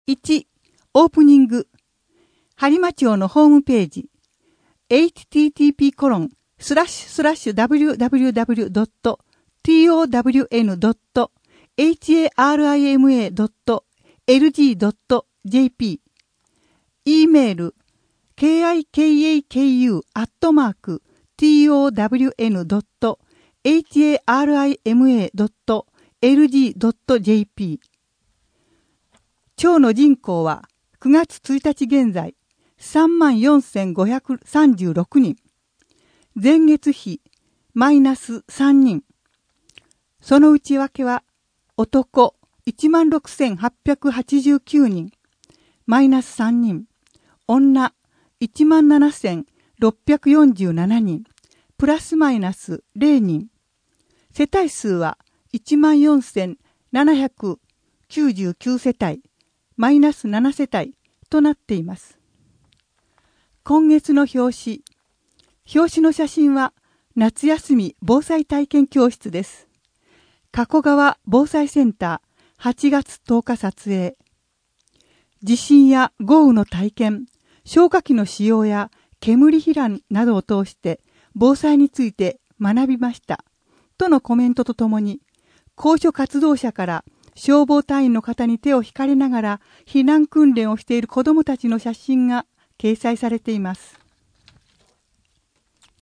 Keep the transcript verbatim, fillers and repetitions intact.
いち. オープニング。播磨町のホームページ。エイチティーティーピーコロンスラッシュスラッシュダブリューダブリューダブリュードットトワンドットエイチエーアールアイエムエードットエルジードットジェーピー。e メール ケーアイケーエーケーユー アットマーク トワンドットエイチエーアールアイエムエードットエルジードットジェーピー。町の人口はくがつついたち現在さんまんよんせんごひゃくさんじゅうろくにん。前月比マイナスさんにん。その内訳は男 いちまんろくせんはっぴゃくはちじゅうきゅうにん、マイナスさんにん。女 いちまんななせんろっぴゃくよんじゅうななにん、プラスマイナスゼロにん。世帯数はいちまんよんせんななひゃくきゅうじゅうきゅうせたい、マイナスななせたいとなっています。今月の表紙。表紙の写真は夏休み防災体験教室です。加古川防災センターはちがつとおか撮影。地震や豪雨の体験、消火器の使用や煙避難などを通して防災について学びました。とのコメントとともに、高所活動者から消防隊員の方に手を引かれながら避難訓練をしている子どもたちの写真が掲載されています。